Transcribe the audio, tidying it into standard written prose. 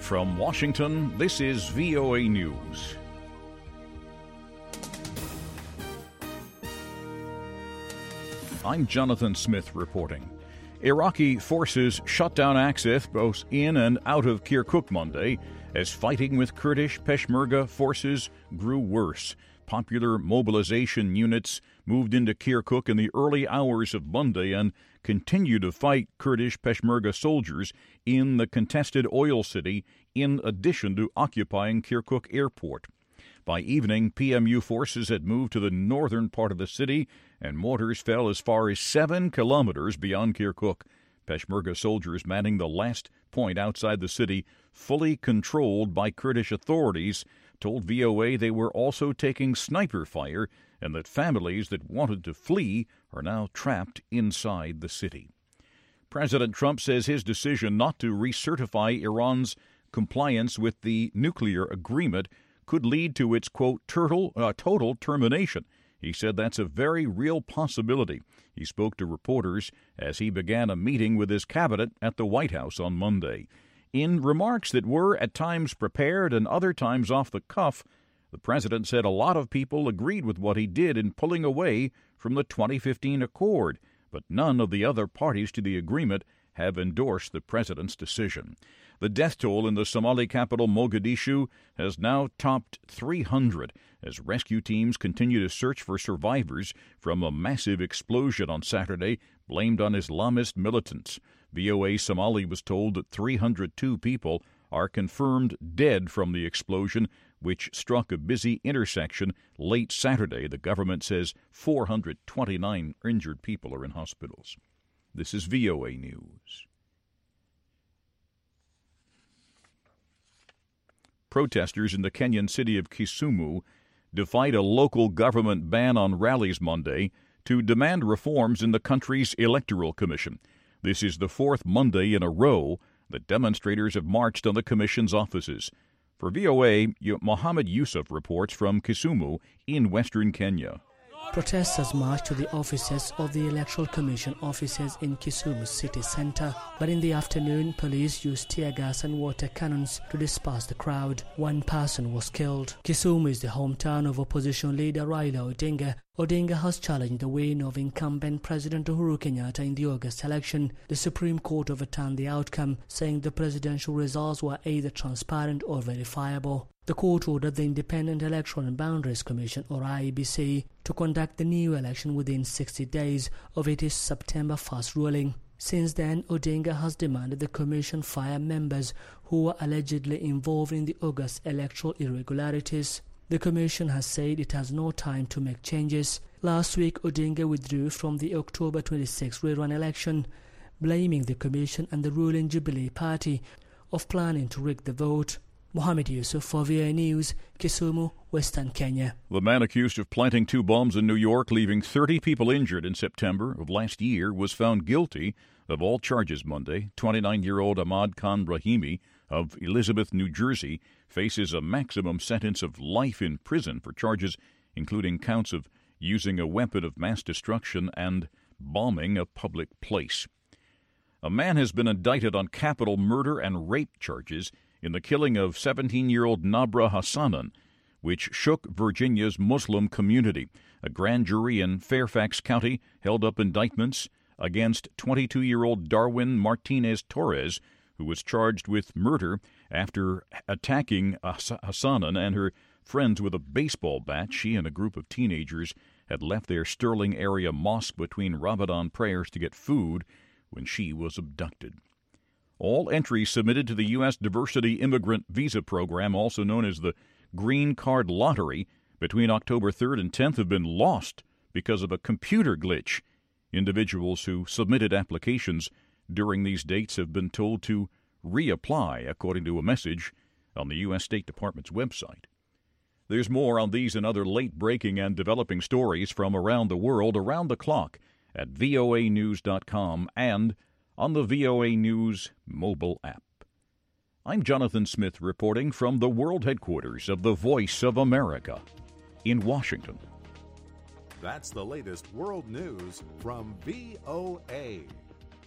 From Washington, this is VOA News. I'm Jonathan Smith reporting. Iraqi forces shut down access both in and out of Kirkuk Monday as fighting with Kurdish Peshmerga forces grew worse. Popular mobilization units moved into Kirkuk in the early hours of Monday and continue to fight Kurdish Peshmerga soldiers in the contested oil city, in addition to occupying Kirkuk Airport. By evening, PMU forces had moved to the northern part of the city, and mortars fell as far as 7 kilometers beyond Kirkuk. Peshmerga soldiers manning the last point outside the city, fully controlled by Kurdish authorities, told VOA they were also taking sniper fire and that families that wanted to flee are now trapped inside the city. President Trump says his decision not to recertify Iran's compliance with the nuclear agreement could lead to its, quote, total termination. He said that's a very real possibility. He spoke to reporters as he began a meeting with his cabinet at the White House on Monday. In remarks that were at times prepared and other times off the cuff, the president said a lot of people agreed with what he did in pulling away from the 2015 accord, but none of the other parties to the agreement have endorsed the president's decision. The death toll in the Somali capital Mogadishu has now topped 300 as rescue teams continue to search for survivors from a massive explosion on Saturday blamed on Islamist militants. VOA Somali was told that 302 people are confirmed dead from the explosion, which struck a busy intersection late Saturday. The government says 429 injured people are in hospitals. This is VOA News. Protesters in the Kenyan city of Kisumu defied a local government ban on rallies Monday to demand reforms in the country's electoral commission. This is the fourth Monday in a row that demonstrators have marched on the commission's offices. For VOA, Mohammed Yusuf reports from Kisumu in western Kenya. Protesters marched to the offices of the Electoral Commission offices in Kisumu city centre. But in the afternoon, police used tear gas and water cannons to disperse the crowd. One person was killed. Kisumu is the hometown of opposition leader Raila Odinga. Odinga has challenged the win of incumbent President Uhuru Kenyatta in the August election. The Supreme Court overturned the outcome, saying the presidential results were either transparent or verifiable. The court ordered the Independent Electoral and Boundaries Commission, or IEBC, to conduct the new election within 60 days of its September 1st ruling. Since then, Odinga has demanded the commission fire members who were allegedly involved in the August electoral irregularities. The commission has said it has no time to make changes. Last week, Odinga withdrew from the October 26 rerun election, blaming the commission and the ruling Jubilee Party of planning to rig the vote. Mohammed Yusuf for VOA News, Kisumu, Western Kenya. The man accused of planting 2 bombs in New York, leaving 30 people injured in September of last year, was found guilty of all charges Monday. 29-year-old Ahmad Khan Brahimi of Elizabeth, New Jersey, faces a maximum sentence of life in prison for charges including counts of using a weapon of mass destruction and bombing a public place. A man has been indicted on capital murder and rape charges in the killing of 17-year-old Nabra Hassanan, which shook Virginia's Muslim community. A grand jury in Fairfax County held up indictments against 22-year-old Darwin Martinez Torres, who was charged with murder after attacking Hassanan and her friends with a baseball bat. She and a group of teenagers had left their Sterling area mosque between Ramadan prayers to get food when she was abducted. All entries submitted to the U.S. Diversity Immigrant Visa Program, also known as the Green Card Lottery, between October 3rd and 10th have been lost because of a computer glitch. Individuals who submitted applications during these dates have been told to reapply, according to a message on the U.S. State Department's website. There's more on these and other late-breaking and developing stories from around the world around the clock at voanews.com and on the VOA News mobile app. I'm Jonathan Smith reporting from the world headquarters of the Voice of America in Washington. That's the latest world news from VOA.